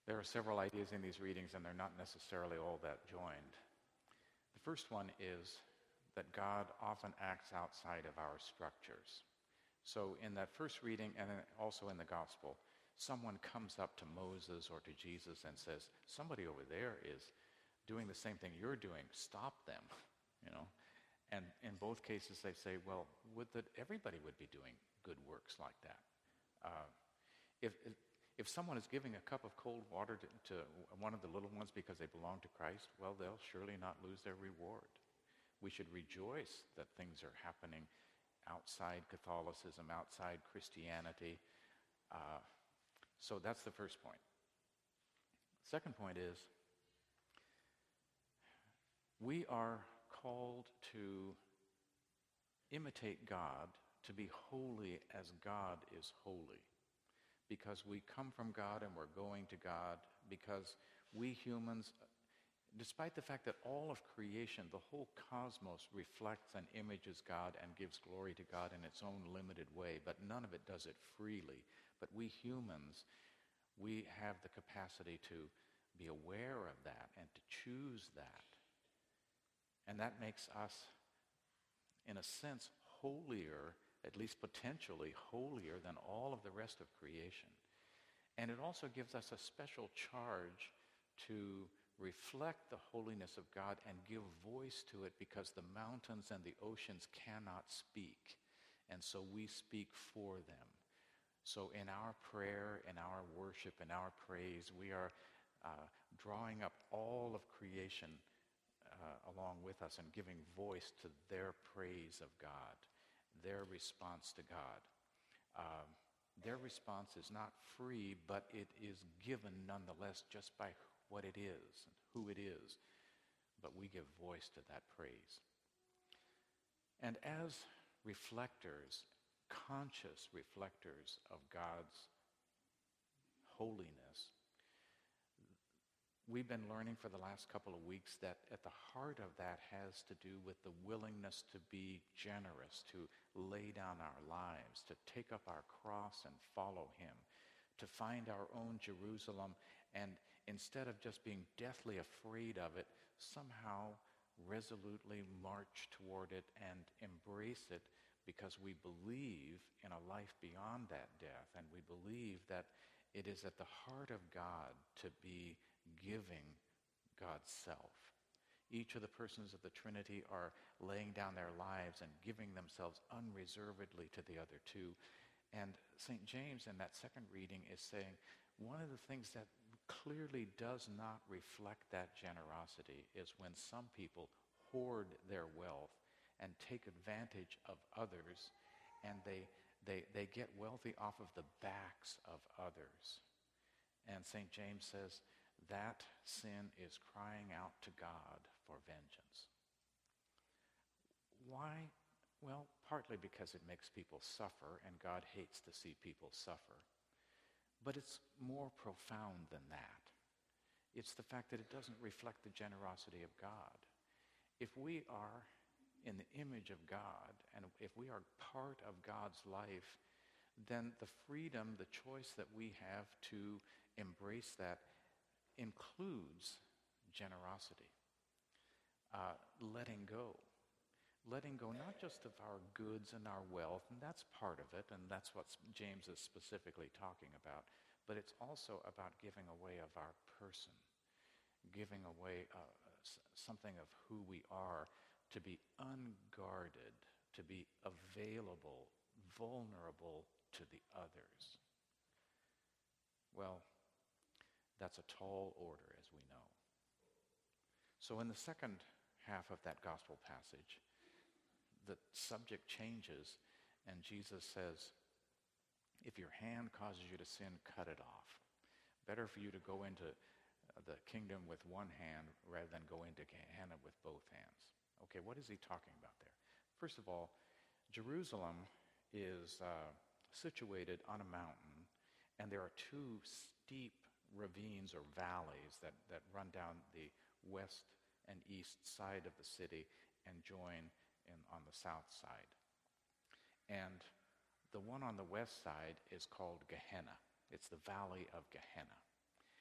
There are several ideas in these readings, and they're not necessarily all that joined. The first one is that God often acts outside of our structures. So in that first reading, and then also in the gospel, someone comes up to Moses or to Jesus and says, somebody over there is doing the same thing you're doing. Stop them, you know. And in both cases, they say, well, would that everybody would be doing good works like that. If someone is giving a cup of cold water to one of the little ones because they belong to Christ, well, they'll surely not lose their reward. We should rejoice that things are happening outside Catholicism, outside Christianity. So that's the first point. Second point is, we are called to imitate God, to be holy as God is holy. Because we come from God and we're going to God, because we humans, despite the fact that all of creation, the whole cosmos reflects and images God and gives glory to God in its own limited way, but none of it does it freely. But we humans, we have the capacity to be aware of that and to choose that. And that makes us, in a sense, holier, at least potentially holier than all of the rest of creation. And it also gives us a special charge to reflect the holiness of God and give voice to it, because the mountains and the oceans cannot speak. And so we speak for them. So in our prayer, in our worship, in our praise, we are drawing up all of creation along with us and giving voice to their praise of God, their response to God. Their response is not free, but it is given nonetheless just by what it is and who it is. But we give voice to that praise. And as reflectors, conscious reflectors of God's holiness, we've been learning for the last couple of weeks that at the heart of that has to do with the willingness to be generous, to lay down our lives, to take up our cross and follow him, to find our own Jerusalem, and instead of just being deathly afraid of it, somehow resolutely march toward it and embrace it, because we believe in a life beyond that death, and we believe that it is at the heart of God to be giving God's self. Each of the persons of the Trinity are laying down their lives and giving themselves unreservedly to the other two. And St. James in that second reading is saying one of the things that clearly does not reflect that generosity is when some people hoard their wealth and take advantage of others, and they get wealthy off of the backs of others. And St. James says that sin is crying out to God for vengeance. Why? Well, partly because it makes people suffer, and God hates to see people suffer. But it's more profound than that. It's the fact that it doesn't reflect the generosity of God. If we are in the image of God, and if we are part of God's life, then the freedom, the choice that we have to embrace that includes generosity, letting go. Letting go not just of our goods and our wealth, and that's part of it, and that's what James is specifically talking about, but it's also about giving away of our person, giving away something of who we are, to be unguarded, to be available, vulnerable to the others. Well, that's a tall order, as we know. So in the second half of that gospel passage, the subject changes, and Jesus says, if your hand causes you to sin, cut it off. Better for you to go into the kingdom with one hand rather than go into Gehenna with both hands. Okay, what is he talking about there? First of all, Jerusalem is situated on a mountain, and there are two steep ravines or valleys that run down the west and east side of the city and join on the south side. And the one on the west side is called Gehenna. It's the valley of Gehenna. And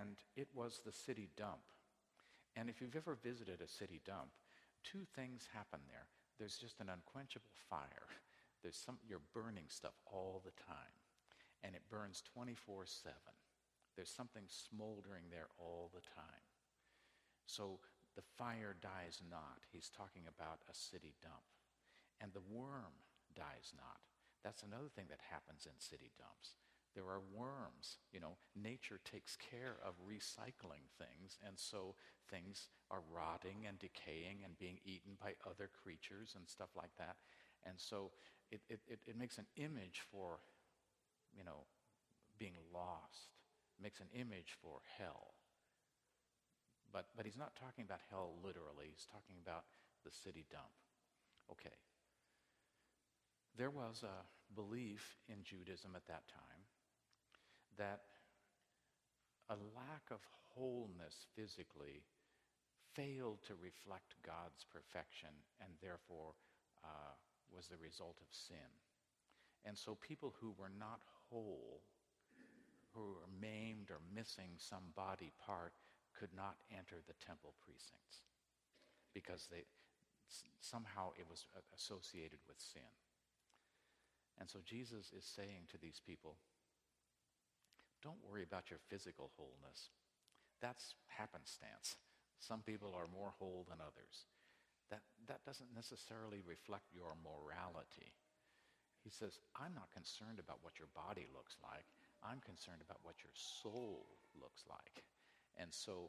and it was the city dump. And if you've ever visited a city dump, two things happen there. There's just an unquenchable fire. You're burning stuff all the time, and it burns 24/7. There's something smoldering there all the time. So the fire dies not. He's talking about a city dump. And the worm dies not. That's another thing that happens in city dumps. There are worms. Nature takes care of recycling things, and so things are rotting and decaying and being eaten by other creatures and stuff like that. And so it makes an image for, being lost. It makes an image for hell. But he's not talking about hell literally. He's talking about the city dump. Okay. There was a belief in Judaism at that time that a lack of wholeness physically failed to reflect God's perfection and therefore was the result of sin. And so people who were not whole, who were maimed or missing some body part, could not enter the temple precincts because somehow it was associated with sin. And so Jesus is saying to these people, don't worry about your physical wholeness. That's happenstance. Some people are more whole than others. That doesn't necessarily reflect your morality. He says, I'm not concerned about what your body looks like. I'm concerned about what your soul looks like. And so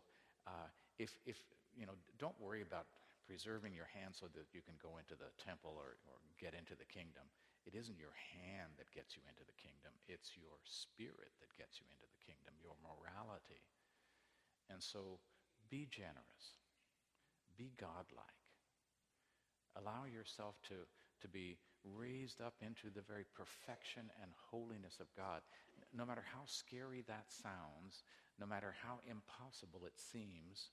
don't worry about preserving your hand so that you can go into the temple or get into the kingdom. It isn't your hand that gets you into the kingdom. It's your spirit that gets you into the kingdom, your morality. And so be generous. Be godlike. Allow yourself to be raised up into the very perfection and holiness of God. No matter how scary that sounds, no matter how impossible it seems,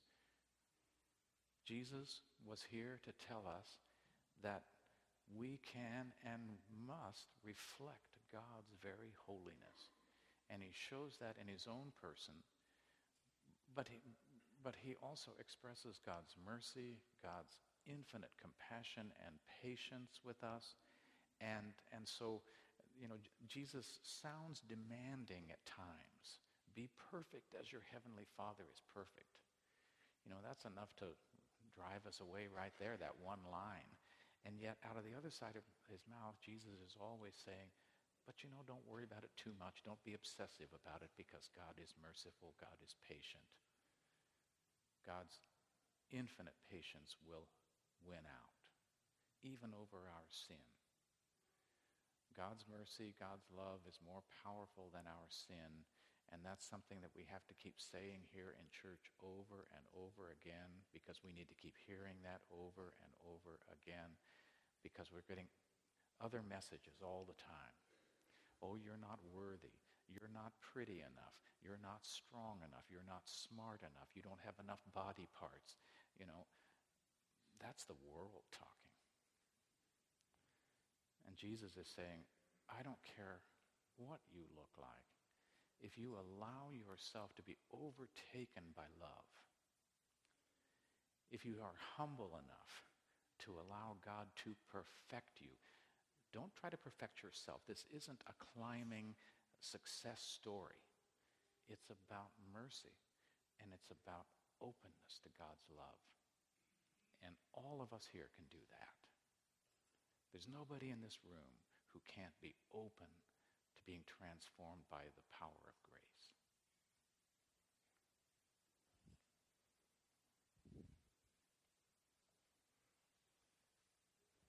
Jesus was here to tell us that we can and must reflect God's very holiness. And he shows that in his own person, but he also expresses God's mercy, God's infinite compassion and patience with us. And so, Jesus sounds demanding at times. Be perfect as your heavenly Father is perfect. That's enough to drive us away right there, that one line. And yet, out of the other side of his mouth, Jesus is always saying, but don't worry about it too much. Don't be obsessive about it because God is merciful. God is patient. God's infinite patience will win out, even over our sin. God's mercy, God's love is more powerful than our sin. And that's something that we have to keep saying here in church over and over again, because we need to keep hearing that over and over again, because we're getting other messages all the time. Oh, you're not worthy. You're not pretty enough. You're not strong enough. You're not smart enough. You don't have enough body parts. That's the world talking. And Jesus is saying, I don't care what you look like. If you allow yourself to be overtaken by love, if you are humble enough to allow God to perfect you, don't try to perfect yourself. This isn't a climbing success story. It's about mercy, and it's about openness to God's love. And all of us here can do that. There's nobody in this room who can't be open to being transformed by the power of grace.